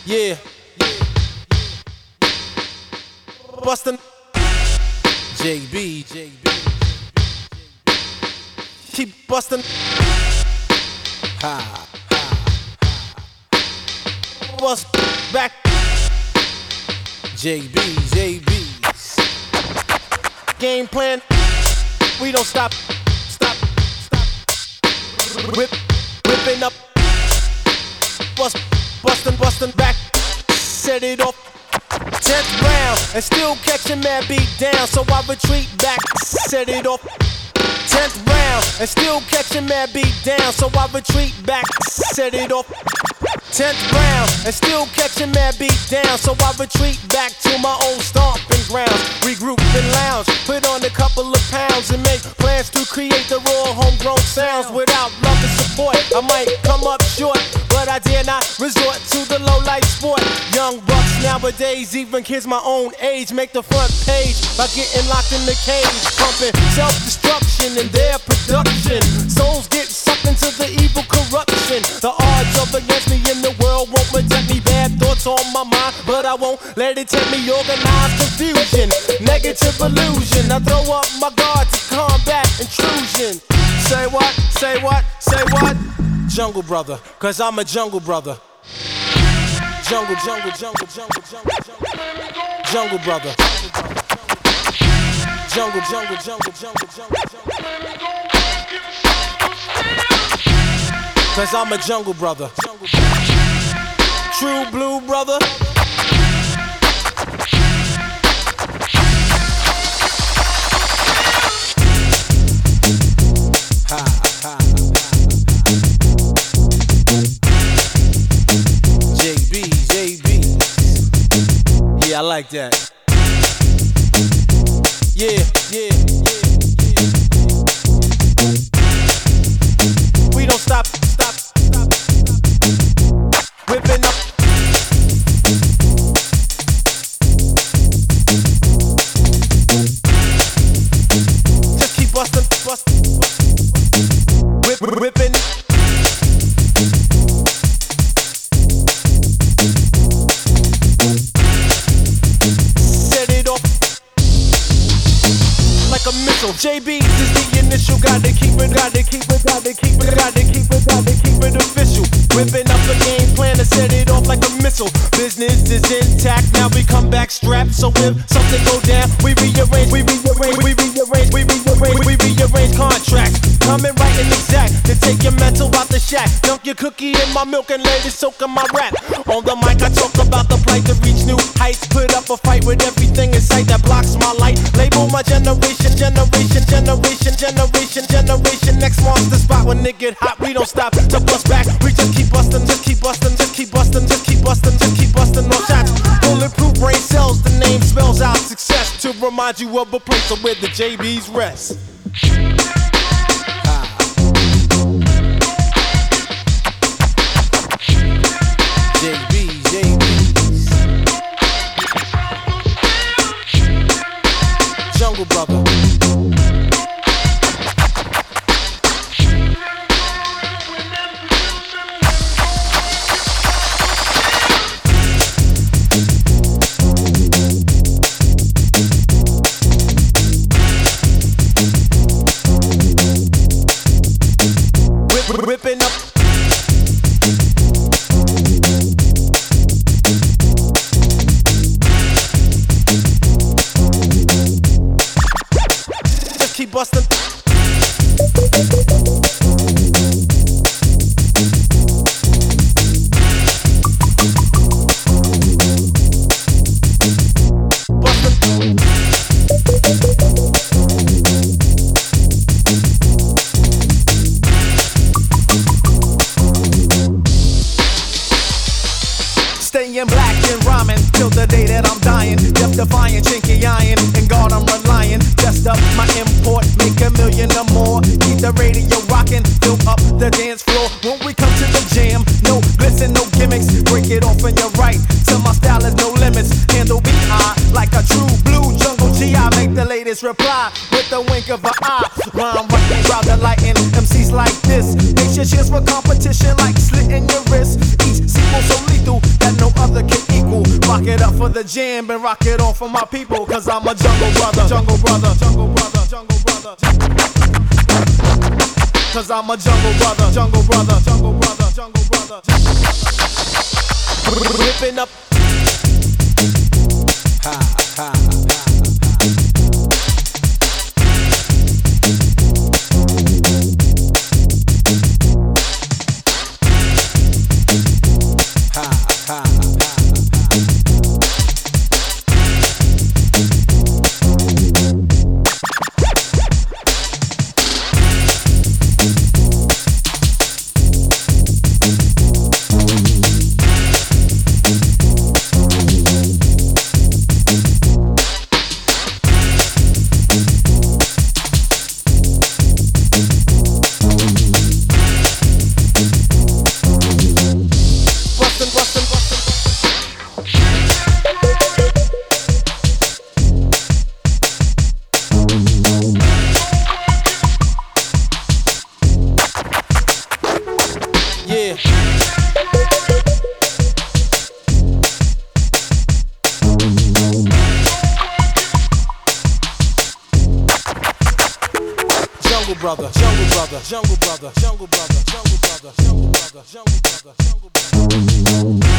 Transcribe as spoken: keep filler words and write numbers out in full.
Yeah. Bustin' J B, J B. Keep bustin'. Ha, ha, ha. Bust back. J B, J B's. Game plan. We don't stop. Stop. Stop. Whip, whipping up. Bust, bustin', bustin' back. Set it off. Tenth round, and still catching mad beat down, so I retreat back, set it off. Tenth round, and still catching mad beat down, so I retreat back, set it off. Tenth round, and still catching mad beat down, so I retreat back to my old stomping grounds. Regroup and lounge, put on a couple of pounds, and make plans to create the raw homegrown sounds. Without love and support, I might come up short, but I dare not resort to the low life sport. Young bucks nowadays, even kids my own age, make the front page by getting locked in the cage, pumping self-destruction in their production. Souls get sucked into the evil corruption. The odds of against me in the world won't protect me. Bad thoughts on my mind, but I won't let it tempt me. Organized confusion, negative illusion. I throw up my guard to combat intrusion. Say what? Say what? Say what? Jungle brother, cause I'm a jungle brother. Jungle, jungle, jungle, jungle, jungle, jungle. Jungle brother. Jungle, jungle, jungle, jungle, jungle, jungle. Cause I'm a jungle brother. True blue brother. Ha, ha. J B, J B. Yeah, I like that. Yeah, yeah, yeah, yeah. We don't stop, stop, stop, stop. Whipping up. Just keep bustin', bustin', bustin'. Whip, whipping. A missile. J B is the initial. Gotta keep it, gotta keep it, gotta keep it, gotta keep it, gotta keep it official. Whipping up a game plan to set it off like a missile. Business is intact, now we come back strapped. So if something go down, we rearrange, we rearrange, we rearrange, we rearrange, we rearrange contracts. Coming right and exact to take your mental out the shack. Dunk your cookie in my milk and let it soak in my rap. On the mic I talk about the plight to reach new heights. Put up a fight with everything in sight that blocks my light. Label my generation. Generation, generation, generation, generation. Next marks the spot when it get hot. We don't stop to bust back. We just keep bustin', just keep bustin', just keep bustin', just keep bustin', just keep bustin' no shots. Bulletproof brain cells, the name spells out success. To remind you of a place where the J B's rest. Ah. J B, J B's. Jungle brother. Whipping up. Just keep bustin'. Staying black and rhyming till the day that I'm dying. Death defying, chinky iron, and God I'm relying. Just up my import, make a million or more. Keep the radio rocking, fill up the dance floor. When we come to the jam, no glitz and no gimmicks. Break it off and you're right, so my style is no limits. Handle B I like a true blue jungle G. I make the latest reply with the wink of an eye. Rhyme right, round the lighting, M Cs like this. Make your cheers for competition like slitting your wrist. Each sequel so lethal that no other the jam and rock it on for my people, cause I'm a jungle brother, jungle brother, jungle brother, jungle brother. Cause I'm a jungle brother, jungle brother, jungle brother, jungle brother. Ripping up. Ha, ha, ha, ha. Yeah. Jungle brother, jungle brother, jungle brother, jungle brother, jungle brother, jungle brother, jungle brother, jungle brother.